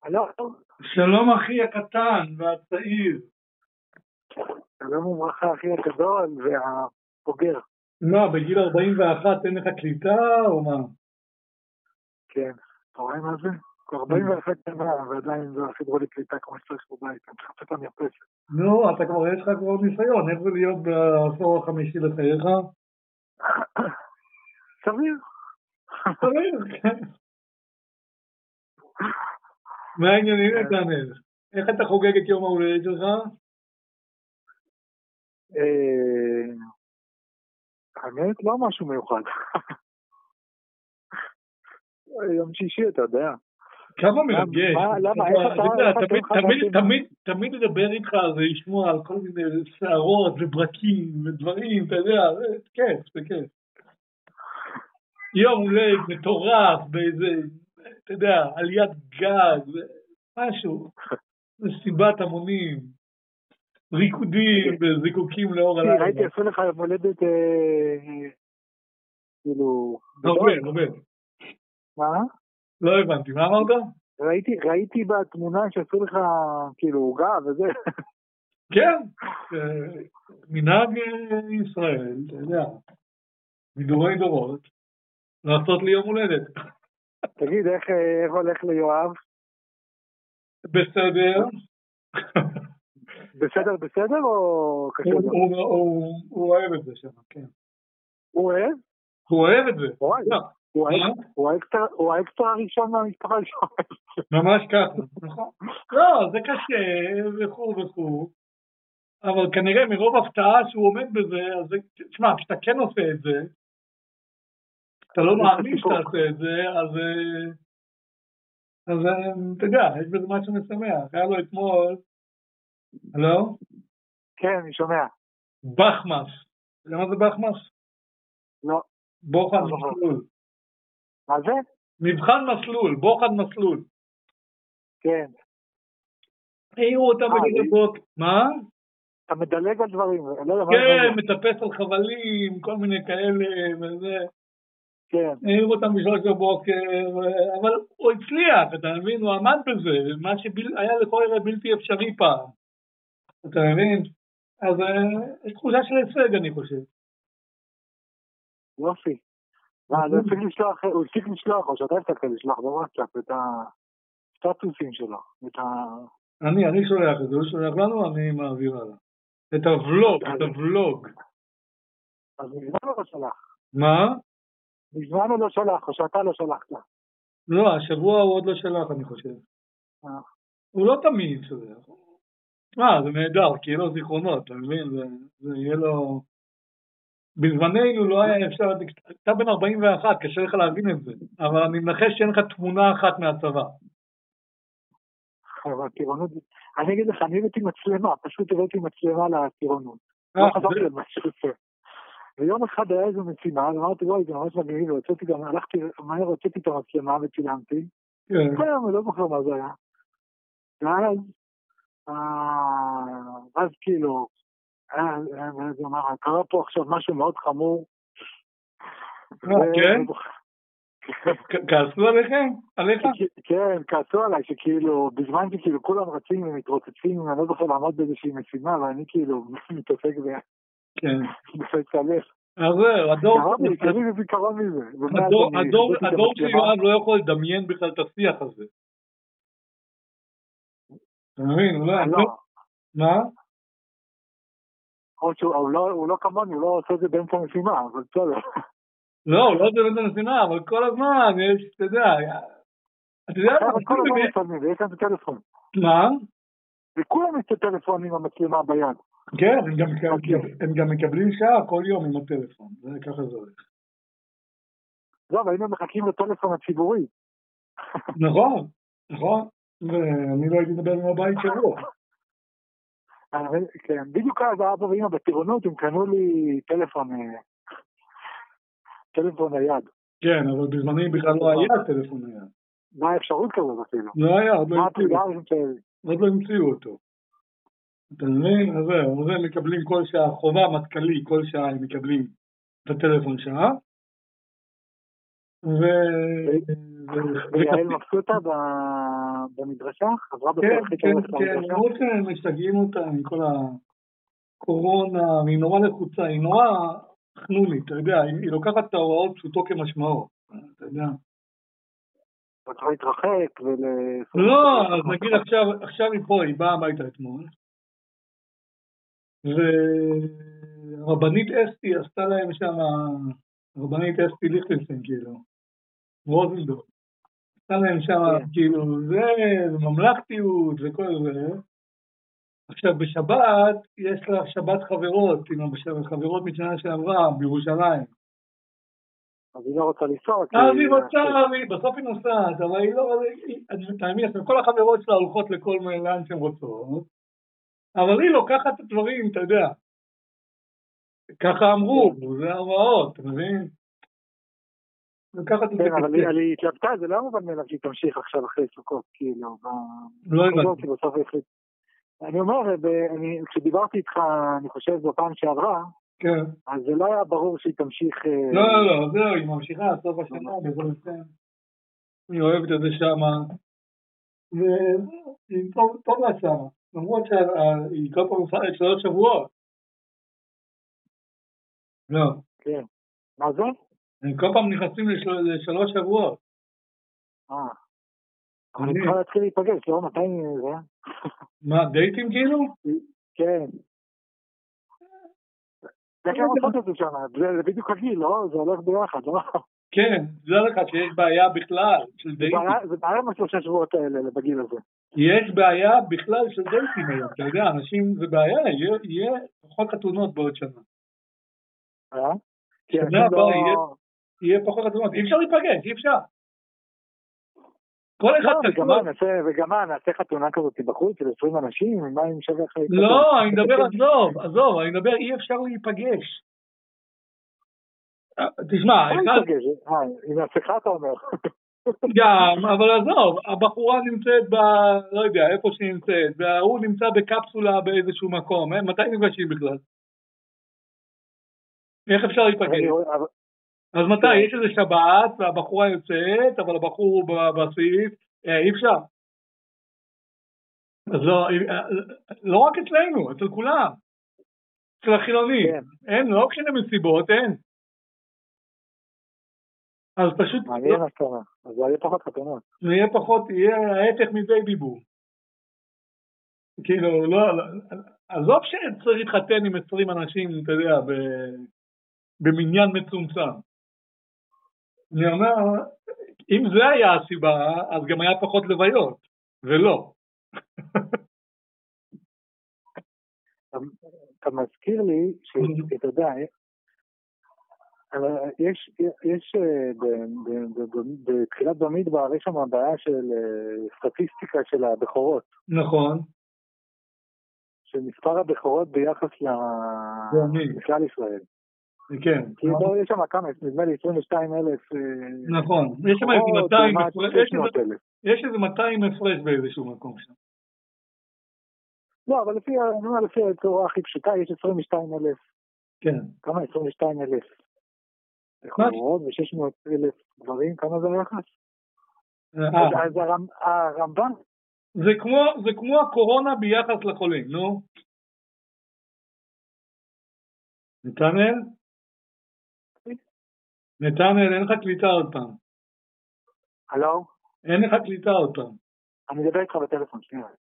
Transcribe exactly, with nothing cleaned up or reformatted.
הלו? שלום אחי הקטן והצעיר. שלום וברכה אחי הגדול והבוגר. מה, בגיל ארבעים ואחת אין לך קליטה או מה? כן, אתה רואה מה זה? ארבעים ואחת שנה ועדיין לא חיברו לי קליטה כמו שצריך בבית, אני צריך את המרפסת. נו, אתה כבר יש לך כבר ניסיון, איך זה להיות בעשור החמישי לחייך? סביר. סביר, כן. מה העניינים נתנאל? איך אתה חוגג את יום ההולדת שלך? האמת, לא משהו מיוחד. יום שישי, אתה יודע. כמה מרגש. למה? איך אתה... תמיד לדבר איתך זה לשמוע על כל מיני שערות וברקים ודברים, אתה יודע, זה כיף, זה כיף. יום הולדת מטורף באיזה, אתה יודע, עליית גג, משהו, מסיבת המונים, ריקודים וזיקוקים לאור הלילה. ראיתי, עשו לך יום הולדת, כאילו... הרבה, הרבה. מה? לא הבנתי, מה אמרת? ראיתי, ראיתי בתמונה שעשו לך, כאילו, עוגה וזה. כן, מנהג ישראל, אתה יודע, מדורי דורות, לעשות לי יום הולדת. תגיד, איך, איך הולך ליואב? בסדר. בסדר, בסדר או קשה? הוא, הוא, הוא, הוא אוהב את זה שם, כן. הוא אוהב? הוא אוהב את זה. הוא אוהב. הוא, הוא, האקסטרה, הוא האקסטרה הראשון מהמשפחה שלו. ממש ככה, נכון. לא, זה קשה וכו' וכו'. אבל כנראה מרוב הפתעה שהוא עומד בזה, אז תשמע, כשאתה כן עושה את זה, אתה לא מאמין שאתה עושה את זה, אז, אז אתה יודע, יש בזה משהו משמח. היה לו אתמול, הלו? כן, אני שומע. בחמאס. אתה יודע מה זה בחמאס? לא. בוחן מסלול. מה זה? מבחן מסלול, בוחן מסלול. כן. העירו אותה בגלבוק. מה? אתה מדלג על דברים. כן, מטפס על חבלים, כל מיני כאלה וזה. כן. העירו אותם בשלוש בבוקר, אבל הוא הצליח, אתה מבין? הוא עמד בזה, מה שהיה לכל ערב בלתי אפשרי פעם. אתה מבין? אז יש תחושה של הישג, אני חושב. יופי. הוא הפסיק לשלוח, או שאתה הפסקת לשלוח בוואטסאפ את הסטטוסים שלו. אני, אני שולח את זה, הוא שולח לנו, אני מעביר עליו. את הוולוג, את הוולוג. אז מזמן הוא לא שלח. מה? מזמן הוא לא שלח, או שאתה לא שלחת. לא, השבוע הוא עוד לא שלח, אני חושב. הוא לא תמיד שולח. מה, זה נהדר, כי יהיה לו זיכרונות, אתה מבין? זה יהיה לו... בזמננו לא היה אפשר... אתה בן ארבעים ואחת, קשה לך להבין את זה. אבל אני מנחש שאין לך תמונה אחת מהצבא. אבל טירונות... אני אגיד לך, אני הבאתי מצלמה, פשוט הבאתי מצלמה לטירונות. לא חזרתי למה שעושה. ויום אחד היה איזו משימה, ואמרתי, וואי, זה ממש מגניב, והוצאתי גם, הלכתי, מהר הוצאתי את המצלמה וצילמתי. כל היום, לא זוכר מה זה היה. ואז, ואז כאילו, זה אומר, קרה פה עכשיו משהו מאוד חמור. כן? כעסו עליכם? עליך? כן, כעסו עליי, שכאילו, בזמן שכאילו כולם רצים ומתרוצצים, אני לא זוכר לעמוד באיזושהי משימה, ואני כאילו מתעסק בפצלך. אז זהו, הדור... הדור של יואב לא יכול לדמיין בכלל את השיח הזה. אתה מבין? אולי... מה? הוא לא כמוני, הוא לא עושה את זה באמצע משימה, אבל בסדר. לא, הוא לא עושה באמצע משימה, אבל כל הזמן יש, אתה יודע... אתה יודע... כל הזמן מצלמים, ויש להם את הטלפון. מה? וכולם יש את הטלפון עם המצלמה ביד. כן, הם גם מקבלים שעה כל יום עם הטלפון, זה ככה זה הולך. לא, והיינו מחכים לטלפון הציבורי. נכון, נכון, ואני לא הייתי לדבר עם הבית שלו. כן, בדיוק אז האבא ואמא בטירונות, הם קנו לי טלפון, טלפון נייד. כן, אבל בזמני בכלל לא היה טלפון נייד. מה האפשרות כזאת אפילו? לא היה, עוד לא המציאו אותו. אתה מבין? אז זהו, אז הם מקבלים כל שעה, חובה מטכ"לי, כל שעה הם מקבלים את הטלפון שעה, ויעל מבסוטה במדרשה? חזרה כן, כן, כן, למרות שמשתגעים אותה עם כל הקורונה, היא נורא לחוצה, היא נורא חנונית, אתה יודע, היא לוקחת את ההוראות פשוטו כמשמעו, אתה יודע. אתה צריך להתרחק ול... לא, אז נגיד עכשיו היא פה, היא באה הביתה אתמול, ורבנית אסתי עשתה להם שם, רבנית אסתי ליכטנשטיין כאילו, רוזנדור, עשתה להם שם כאילו, זה ממלכתיות וכל זה. עכשיו בשבת, יש לה שבת חברות, חברות משנה שעברה בירושלים. אז היא לא רוצה לנסוע. אז היא רוצה, בסוף היא נוסעת, אבל היא לא, אני מתאמין, כל החברות שלה הולכות לכל לאן שהן רוצות, אבל היא לוקחת את הדברים, אתה יודע, ככה אמרו, זה הרמאות, אתה מבין? לקחת את זה כן, אבל היא התלבטה, זה לא מובן מאליו שהיא תמשיך עכשיו אחרי סוכות, כאילו, לא הבנתי. אני אומר, כשדיברתי איתך, אני חושב בפעם שעברה, כן. אז זה לא היה ברור שהיא תמשיך... לא, לא, לא, זהו, היא ממשיכה עד סוף השנה, בכל אופן. היא אוהבת את זה שמה, והיא טוב לה שמה, למרות שהיא כל פעם מפעלת שלוש שבועות. לא. כן. מה זה? הם כל פעם נכנסים לשלוש שבועות. אה. אבל אני צריכה להתחיל להיפגש, לא? מתי זה? מה, דייטים כאילו? כן. זה כן עושות את זה שם, זה בדיוק הגיל, לא? זה הולך ביחד, לא? כן, זה לך שיש בעיה בכלל של דייטים. זה בעיה מהשלושה שבועות האלה בגיל הזה. יש בעיה בכלל של דייטים היום, אתה יודע, אנשים, זה בעיה, יהיה פחות חתונות בעוד שנה. אה? שנה הבאה יהיה פחות חתונות, אי אפשר להיפגש, אי אפשר. כל אחד תקוע. וגם מה, נעשה חתונה כזאת בחוץ של עשרים אנשים, מה אם שווה אחרי... לא, אני מדבר, עזוב, עזוב, אני מדבר, אי אפשר להיפגש. תשמע, עם השיחה אתה אומר. גם, אבל עזוב, הבחורה נמצאת ב... לא יודע, איפה שהיא נמצאת, והוא נמצא בקפסולה באיזשהו מקום, מתי נפגשים בכלל? איך אפשר להיפגש? אז מתי? יש איזה שבת, והבחורה יוצאת, אבל הבחור הוא בסעיף, אי אפשר. אז לא, לא רק אצלנו, אצל כולם. אצל החילונים. אין, לא כשאין מסיבות, אין. אז פשוט... מעניין הסתרה, אז יהיה פחות חתונות. יהיה פחות, יהיה ההפך מבייבי בום. כאילו, לא, עזוב שצריך להתחתן עם עשרים אנשים, אתה יודע, במניין מצומצם. אני אומר, אם זה היה הסיבה, אז גם היה פחות לוויות, ולא. אתה מזכיר לי, שאתה יודע, יש, יש בתחילת במדבר, יש שם הבעיה של סטטיסטיקה של הבכורות. נכון. של מספר הבכורות ביחס לכלל ישראל. כן. כי יש שם כמה, נדמה לי עשרים ושתיים אלף. נכון. יש שם איזה מאתיים, יש איזה מאתיים הפרש באיזשהו מקום שם. לא, אבל לפי, אני אומר, לפי התורה הכי פשוטה, יש עשרים ושתיים אלף. כן. כמה? עשרים ושתיים אלף. בכורות ו-שש מאות אלף דברים, כמה זה היחס? אז הרמב"ן? זה כמו הקורונה ביחס לחולים, נו. נתנאל? נתנאל, אין לך קליטה עוד פעם. הלו? אין לך קליטה עוד פעם. אני מדבר איתך בטלפון, שנייה.